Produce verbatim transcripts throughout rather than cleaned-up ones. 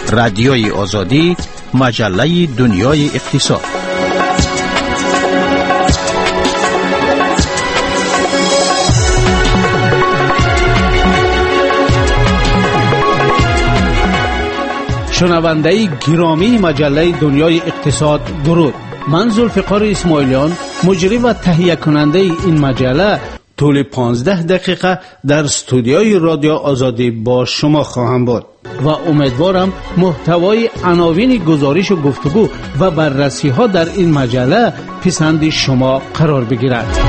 رادیوی آزادی، مجله دنیای اقتصاد. شنونده گرامی مجله دنیای اقتصاد، درود. من ذوالفقار اسماعیلیان، مجری و تهیه کننده این مجله، طول پانزده دقیقه در استودیوی رادیو آزادی با شما خواهم بود و امیدوارم محتوای عناوین گزارش و گفتگو و بررسی ها در این مجله پسند شما قرار بگیرد.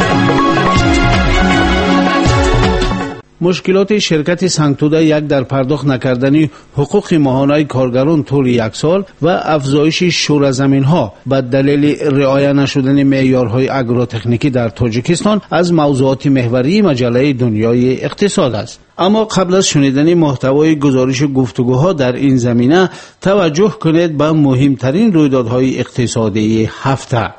مشکلات شرکت سنگتوده یک در پرداخت نکردن حقوق ماهانه کارگران طول یک سال و افزایش شور زمین‌ها به دلیل رعایت نشدن معیارهای اگروتکنیکی در تاجیکستان از موضوعات محوری مجله دنیای اقتصاد است. اما قبل از شنیدن محتوای گزارش و گفتگوها در این زمینه توجه کنید به مهمترین رویدادهای اقتصادی هفته.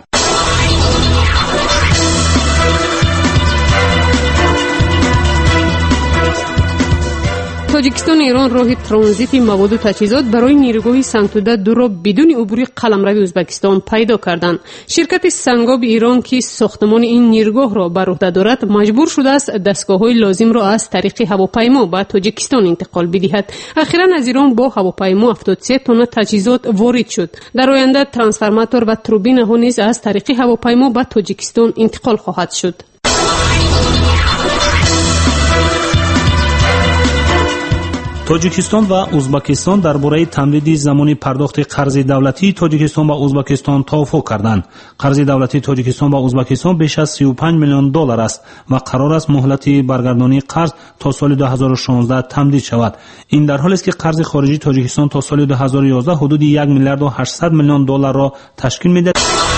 تاجیکستان ایران راه ترانزیت مواد و تجهیزات برای نیروگاه سنگتوده دو را بدون عبور قلمرو ازبکستان پیدا کردند. شرکت سنگاب ایران که ساختمان این نیروگاه را بر عهده دارد مجبور شده است دستگاه‌های لازم را از طریق هواپیما به تاجیکستان انتقال بدهد. اخیراً از ایران با هواپیما هفتاد و سه تن تجهیزات وارد شد. در آینده ترانسفورماتور و توربین ها نیز از طریق هواپیما به تاجیکستان انتقال خواهد شد. تاجیکستان و ازبکستان درباره تمدید زمانی پرداخت قرض دولتی تاجیکستان و ازبکستان توافق کردند. قرض دولتی تاجیکستان و ازبکستان بیش از سی و پنج میلیون دلار است و قرار است مهلت برگردانی قرض تا سال دو هزار و شانزده تمدید شود. این در حالی است که قرض خارجی تاجیکستان تا سال دو هزار و یازده حدود یک میلیارد و هشتصد میلیون دلار را تشکیل می‌دهد.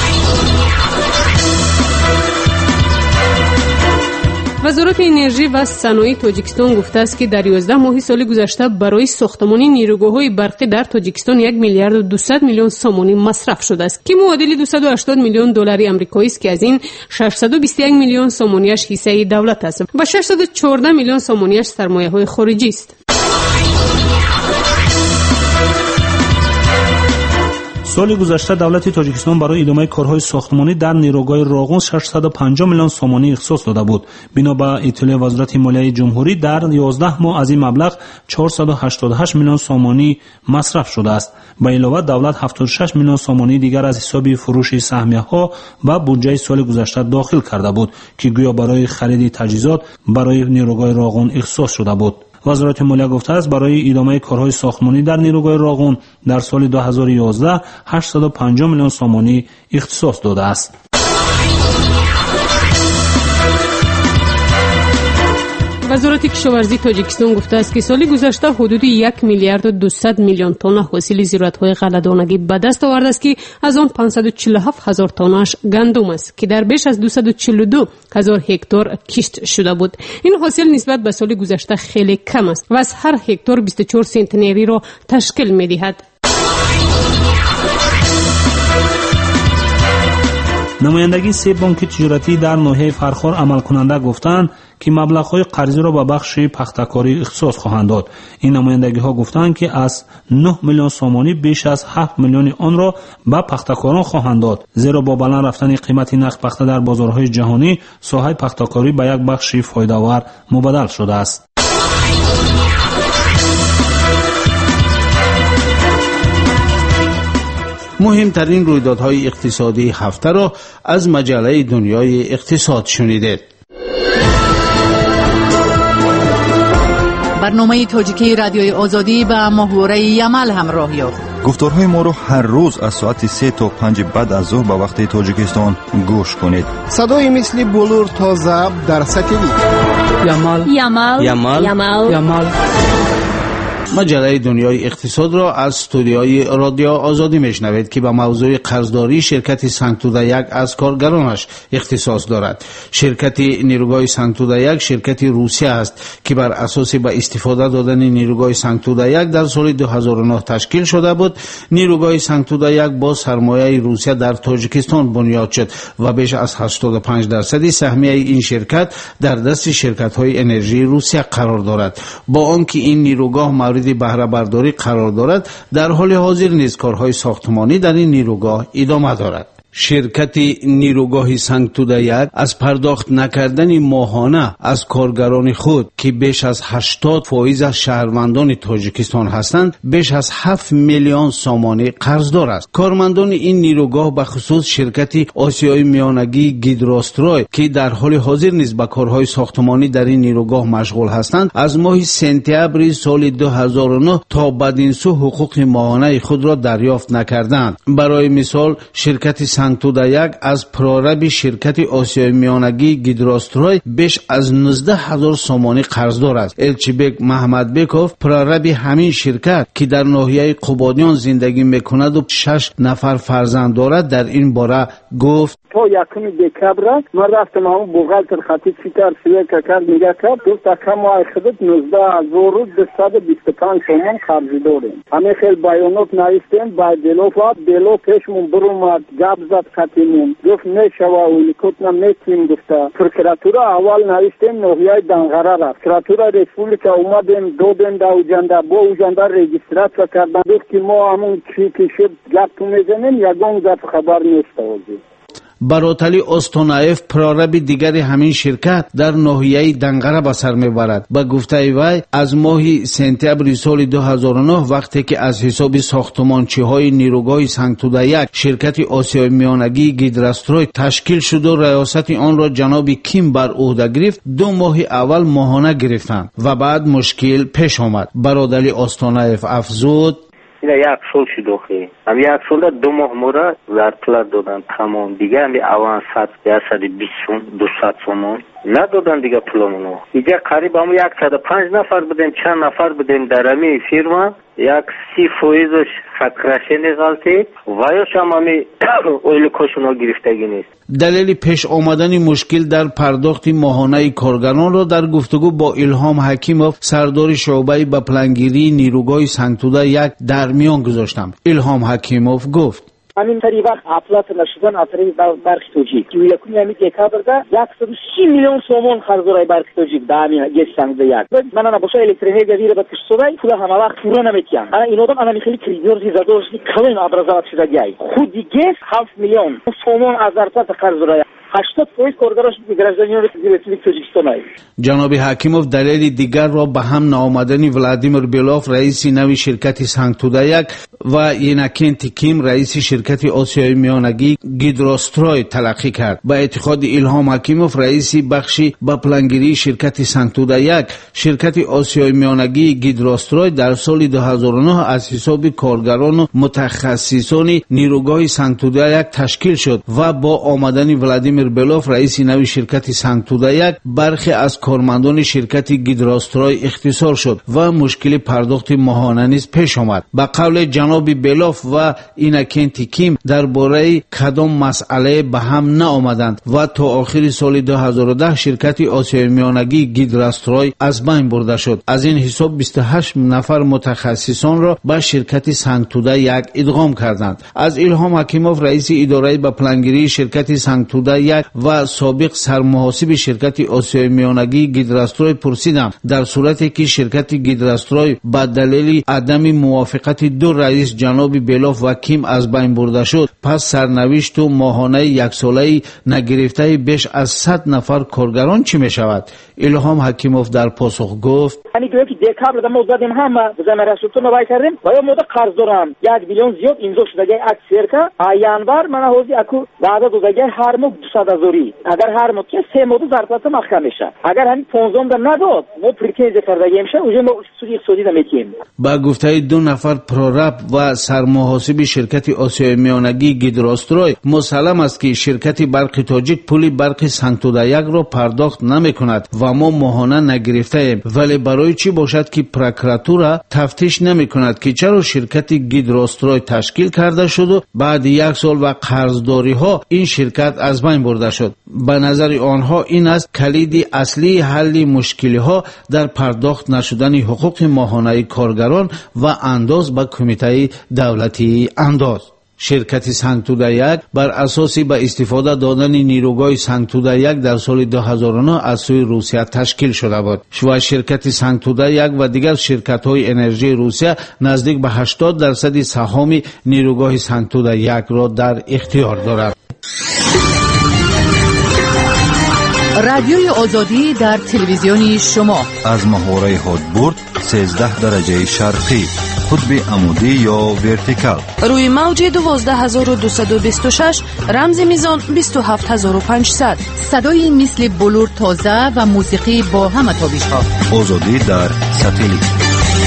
وزارت انرژی و صنایع تاجیکستان گفته است که در یازده ماه سال گذشته برای ساختمان نیروگاه‌های برقی در تاجیکستان یک میلیارد و دویست میلیون سومانی مصرف شده است که معادل دویست و هشتاد میلیون دلاری آمریکایی است که از این ششصد و بیست و یک میلیون سومانیش حصه دولت است و ششصد و چهارده میلیون سومانیش سرمایه‌های خارجی است. سال گذشته دولت تاجیکستان برای ادامه کارهای ساختمانی در نیروگاه راغون ششصد و پنجاه میلیون سومانی اختصاص داده بود. بنا به اطلاع وزارت مالیه جمهوری در یازده ماه از این مبلغ چهارصد و هشتاد و هشت میلیون سومانی مصرف شده است. به علاوه دولت هفتاد و شش میلیون سومانی دیگر از حساب فروش سهمیه‌ها و بودجه سال گذشته داخل کرده بود که گویا برای خرید تجهیزات برای نیروگاه راغون اختصاص شده بود. وزارت مالیه گفته است برای ادامه کارهای ساختمانی در نیروگاه راغون در سال دو هزار و یازده هشتصد و پنجاه میلیون سومانی اختصاص داده است. وزارت کشاورزی تاجیکستان گفته است که سال گذشته حدود یک میلیارد و دویست میلیون تن حاصل زراعت‌های غله‌دانگی به دست آورده است که از آن پانصد و چهل و هفت هزار تنش گندم است که در بیش از دویست و چهل و دو هزار هکتار کشت شده بود. این حاصل نسبت به سال گذشته خیلی کم است و از هر هکتار بیست و چهار سنتنری را تشکیل می‌دهد. نمایندگی سه بانک تجارتی در ناحیه فرخار عمل کننده گفتند که مبلغ‌های قرضی را به بخش پختکاری اختصاص خواهند داد. این نمایندگی‌ها گفتند که از نه میلیون سومانی بیش از هفت میلیون آن را به پختکاران خواهند داد، زیرا با بالا رفتن قیمت نقد پخته در بازارهای جهانی ساحه پختکاری به یک بخش فایده‌آور مبادل شده است. مهمترین رویدادهای اقتصادی هفته را از مجله دنیای اقتصاد شنیدید. برنامه تاجیکی رادیوی آزادی به ماهواره یمل همراه یافت. گفتارهای ما را هر روز از ساعت سه تا پنج بعد از ظهر به وقت تاجیکستان گوش کنید. صدای مثل بلور تا ضبط در ساتلیت. یمل یمل یمل یمل یمل. مجله دنیای اقتصاد را از استودیوی رادیو آزادی میشنوید که به موضوع قرضداری شرکت سنگتوده یک از کارگرانش اختصاص دارد. شرکت نیروگاه سنگتوده یک شرکت روسیه است که بر اساس به استفاده دادن نیروگاه سنگتوده یک در سال دو هزار و نه تشکیل شده بود. نیروگاه سنگتوده یک با سرمایه روسیه در تاجیکستان بنیاد شد و بیش از هشتاد و پنج درصد سهمیه این شرکت در دست شرکت های انرژی روسیه قرار دارد. با آنکه این نیروگاه مورد بهره برداری قرار دارد، در حال حاضر نیز کارهای ساختمانی در این نیروگاه ادامه دارد. شرکت نیروگاه سنگ توده یک از پرداخت نکردن ماهانه از کارگران خود که بیش از هشتاد فایصد از شهروندان تاجیکستان هستند بیش از هفت میلیون سامانی قرضدار است. کارمندان این نیروگاه به خصوص شرکت آسیای میانگی گیدراستروی که در حال حاضر نیز به کارهای ساختمانی در این نیروگاه مشغول هستند از ماه سپتامبر سال دو هزار و نه تا بدین سو حقوق ماهانه خود را دریافت نکردند. برای مثال شرکت سنگ توده یک از پرارب شرکت آسیای میانگی گیدراستروی بیش از نوزده هزار سامانی قرضدار است. الچیبک محمد بیکوف پرارب همین شرکت که در ناحیه قبادیان زندگی میکند و شش نفر فرزند دارد در این باره گفت تا یکم دکبر من رفتم همون بوغلتر خطیب فیتر سویه که کرد میگه کرد دوست اکم ماه خودت نوزده هزار و دویست و بیست و پنج سامان قرضی داریم. همه خیلی بیانات نوشتیم با دلوفا دلو پیشمون برومد گب زد خطیمون گفت نشوه اولیکوت نمیتیم گفته. پرکراتورا اول نوشتیم نوحیه دنغره رفت. پرکراتورا رسپولیکا اومدیم دودیم دا اوجنده با اوجنده رجیسترات کردن گفت که ما همون چی که شد گپ تو میزنیم یکون گپ خبر نیست آوزی. براتلی استونایف پرارب دیگر همین شرکت در ناحیه دنغره به سر میبرد. به گفته وی از ماه سپتامبر سال دو هزار و نه وقتی که از حساب ساختمانچی های نیروگاه سنگ توده یک شرکت آسیای میانگی گیدراستروی تشکیل شد و ریاست آن را جناب کیم بر عهده گرفت، دو ماه اول ماهانه گرفتند و بعد مشکل پیش آمد. برادری استونایف افزود اینا یک سال شده خیلی هم یک سال دو ماه مورا زرطلر دادن تمام دیگه همی اوان صد بیست بیست دوست سامان ندادن دیگه پولمونو. دیگه قریب هم یک صد پنج نفر بدیم چند نفر بدیم در همی فیرما یک سی فویزش فکرشن غلطی ویاش هم همی اویل کشونا گرفتگی نیست. دلیل پیش آمدن مشکل در پرداخت ماهانه کارگران را در گفتگو با الهام حکیموف سردار شعبه به پلنگیری نیروگاه سنگ توده یک در میان گذاشتم. الهام حکیموف گفت همین طریق اپلات نشدن اثری برخی توجیه که یکمی همی دکابر ده یک سو سی میلیون سومون خرزورای برخی توجیه ده همی گیش سنگ ده یک من انا باشه الکترونی گویره با کشتوری پوله همه وقت پورا نمیتیم. انا این آدم انا میخیلی کریدورزی زدورزی کلین ابرازات شده گی خودی گیش هفت میلیون سومون از ارتباط خرزورای هشتاد فایصد کارگراش گرفتگیان رسیدگی توجیکستانای. جناب حکیموف دلیل دیگر را به هم نآمدن ولادیمیر بیلوف رئیس نوی شرکت سنگ توده یک و یناکینت کیم رئیس شرکت آسیای میانگی گیدراستروی تلقی کرد. با اعتقاد الهام حکیموف رئیس بخشی با پلنگیری شرکت سنگ توده یک شرکت آسیای میانگی گیدراستروی در سال دو هزار و نه از حساب کارگران و متخصصان نیروگاه سنگ توده یک تشکیل شد و با آمدن ولادیمیر بیلوف رئیس نوی شرکت سنگ توده یک برخی از کارمندان شرکت گیدراستروی اختصار شد و مشکل پرداخت ماهانه نیز پیش آمد. با قول جناب بیلوف و ایناکینت کیم درباره کدام مسئله به هم نآمدند و تا آخر سال دو هزار و ده شرکت آسیای میانگی گیدراستروی از بین برده شد. از این حساب بیست و هشت نفر متخصصان را به شرکت سنگ توده یک ادغام کردند. از الهام حکیموف رئیس اداره به پلنگیری شرکت سنگ توده یک و سابق سرمحاسب شرکت آسیای میانگی گیدراستروی پرسیدم در صورتی که شرکت گیدراستروی به دلیل عدم موافقت دو رئیس جناب بیلوف و کیم از بین برده شد پس سرنوشت و ماهانه یک ساله نگرفته بیش از صد نفر کارگران چی می شود؟ الهام حکیموف در پاسخ گفت یعنی که دکابر ما دادیم همه زمین رسولتون رو کردیم و یا مدت قرض دارم یک میلیون زیاد اینجا شده اکثر که آیانبر من هوزی اکو بعد از دوزگه هر مو دوصد هزاری اگر هر مو که سه مو زرفت محکم میشه اگر همین پانزده در نداد ما پریکیز کردگی میشه اونجا ما سودی سودی نمیتیم. با گفته دو نفر پرورب و سرمحاسب شرکت آسیای میانگی گیدراستروی مسلم است که شرکت برق تاجیک پول برق سنگ توده یک را پرداخت نمیکند و ما ماهانه نگرفته ایم. ولی برای چی باشد که پروکراتورا تفتیش نمیکند که چرا شرکت گیدراستروی تشکیل کرده شد و بعد یک سال و قرضداری ها این شرکت از بین برده شد؟ به نظر آنها این است کلید اصلی حل مشکل ها در پرداخت نشدن حقوق ماهانه کارگران و انداز به کمیته دولتی انداز. شرکت سنگتوده یک بر اساسی به استفاده دادن نیروگاه سنگتوده یک در سال دو هزار و نه از سوی روسیه تشکیل شده بود و شرکت سنگتوده یک و دیگر شرکت‌های انرژی روسیه نزدیک به هشتاد درصد سهام نیروگاه سنگتوده یک را در اختیار دارد. رادیوی آزادی در تلویزیون شما از محوره هادبورد سیزده درجه شرقی، قطب عمودی یا ورتیکال، روی موج دوازده هزار و دویست و بیست و شش، رمز میزان بیست و هفت هزار و پانصد. صدای مثل بلور تازه و موسیقی با همه تابش ها. آزادی در ساتلیت.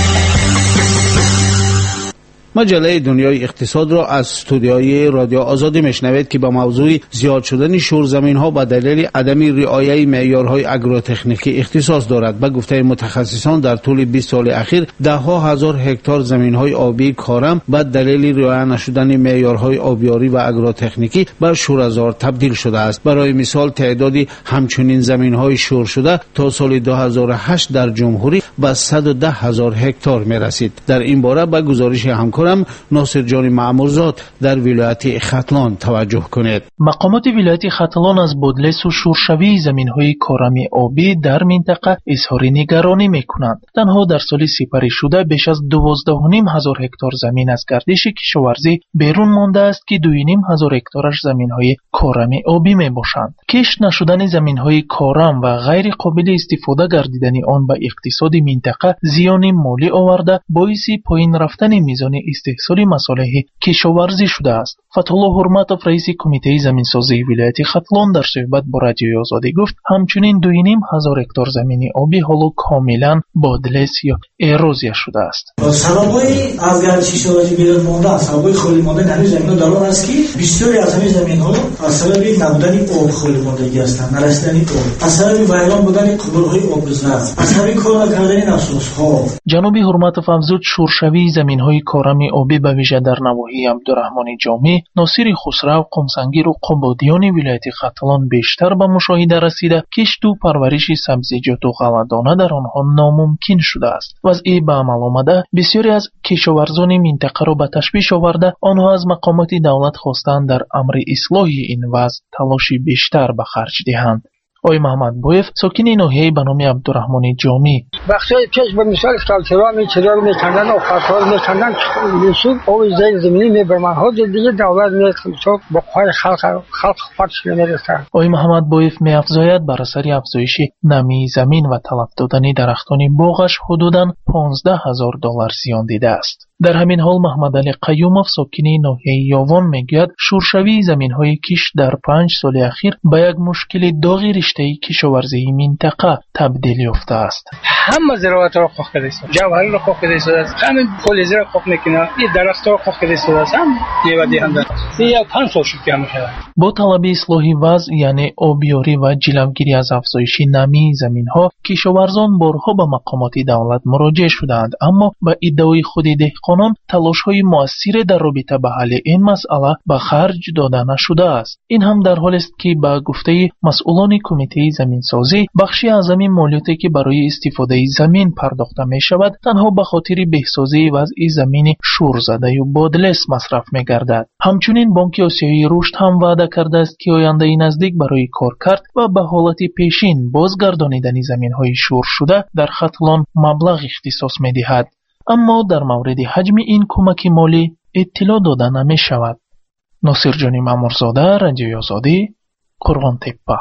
مجله دنیای اقتصاد را از استودیوی رادیو آزادی میشنوید که با موضوع زیاد شدن شورزمین ها به دلیل عدم رعایت معیارهای آگروتکنیکی اختصاص دارد. به گفته متخصصان در طول بیست سال اخیر ده ها هزار هکتار زمین های آبی کارم به دلیل رعایت نشدن معیارهای آبیاری و آگروتکنیکی به شورزار تبدیل شده است. برای مثال تعدادی همچنین زمین های شور شده تا سال دو هزار و هشت در جمهوری به صد و ده هزار هکتار می رسید. در این باره به گزارش همکار ناصر جان معمورزاد در ولایت ختلان توجه کنید. مقامات ولایت ختلان از بودلس و شورشوی زمین‌های کارمی آبی در منطقه اظهار نگرانی می‌کنند. تنها در سال سپری شده بیش از دوازده و نیم هزار هکتار زمین از گردش کشاورزی بیرون مانده است که دو و نیم هزار هکتارش زمین‌های کارمی آبی میباشند. کشت نشدن زمین‌های کارم و غیر قابل استفاده گردیدن آن به اقتصاد منطقه زیان مالی آورده باعث پایین رفتن میزان استحصال مصالح کشاورزی شده است. فتح‌الله حرمتوف رئیس کمیته زمینسازی ولایت ختلان در صحبت با رادیوی آزادی گفت همچنین دو و نیم هزار هکتار زمین آبی حالا کاملا بادلس یا ایروزیا شده است. سببای از گردش کشاورزی بیرون مانده، سببای خالی ماندن همین زمین‌ها در آن است که بسیاری از همین زمین‌ها از سبب نبودن آب خالی ماندگی هستند، نرسیدن آب، از سبب ویران بودن کانال‌های آبگذر، از سبب کار نکردن نفس‌ها. جناب حرمتوف افزود شورشوی زمین‌های کارمی آبی به ویژه در نواحی عبدالرحمن جامی، ناصر خسرو، قمسنگیر و قبادیان ولایت ختلان بیشتر به مشاهده رسیده کشت و پرورش سبزیجات و غله‌دانه در آنها ناممکن شده است. وضعی به عمل آمده بسیاری از کشاورزان منطقه را به تشویش آورده آنها از مقامات دولت خواستند در امر اصلاح این وضع تلاشی بیشتر به خرج دهند. آقای محمد بویف ساکن ناحیه به نام عبدالرحمن جامی بخشای پیش به مثال کالچرا میچرا میکندن و خاطر میکندن میشون او زیر زمینی میبرمن ها دیگه دولت میخواد با پای خلق خلق خودش نمیرسه. آقای محمد بویف میافزاید بر اثر افزایش نمی زمین و تلف دادن درختان باغش حدوداً پانزده هزار دلار زیان دیده است. در همین حال محمد علی قیومов ساکن ناحیه یاوان میگوید شورشوی زمین‌های کشت در پنج سال اخیر به یک مشکل داغ رشته کشاورزی منطقه تبدیل یافته است. همه زراعت را خواه کرده است، جوهر را خواه کرده است، همین پلیزی را خواه میکنه، این درخت را خواه کرده است، هم دیو دیهنده. این پنج سال شد که میشه. با طلب اصلاح وضع یعنی آبیاری و جلوگیری از افزایش نمی زمین‌ها کشاورزان بارها به مقامات دولت مراجعه شدند، اما به ادعای خود دهقانان تلاش‌های مؤثر در رابطه با حل این مسئله به خرج داده نشده است. این هم در حالی است که به گفته مسئولان کمیته زمینسازی بخشی از زمین مالیاتی که برای استفاده زمین پرداخته می شود تنها به خاطر بهسازی وضع زمین شور زده و بادلس مصرف می گردد. همچنین بانک آسیایی رشد هم وعده کرده است که آینده نزدیک برای کارکرد و به حالت پیشین بازگردانیدن زمین‌های شور شده در ختلان مبلغ اختصاص می دهد. اما در مورد حجم این کمک مالی اطلاع داده نمی شود. ناصر جان معمورزاده، رادیوی آزادی، قرغان تپه.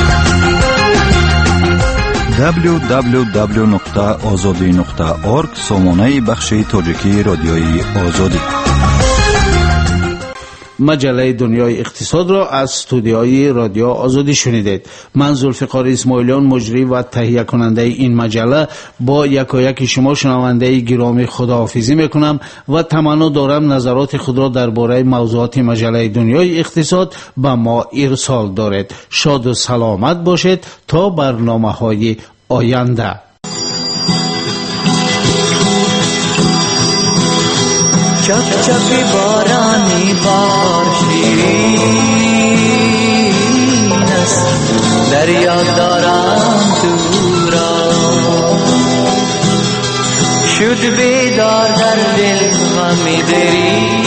دبلیو دبلیو دبلیو نقطه آزادی نقطه اورگ سامانه بخش تاجیکی رادیوی آزادی. مجله دنیای اقتصاد را از استودیوی رادیو آزادی شنیدید. من ذوالفقار اسماعیلیان مجری و تهیه کننده این مجله با یکایک شما شنونده گرامی خداحافظی میکنم و تمنا دارم نظرات خود را درباره موضوعات مجله دنیای اقتصاد به ما ارسال دارید. شاد و سلامت باشید تا برنامه‌های آینده. چپ چپی بارانی بار شیرین است، دریا دارم دورا شد بیدار در دل غمی دری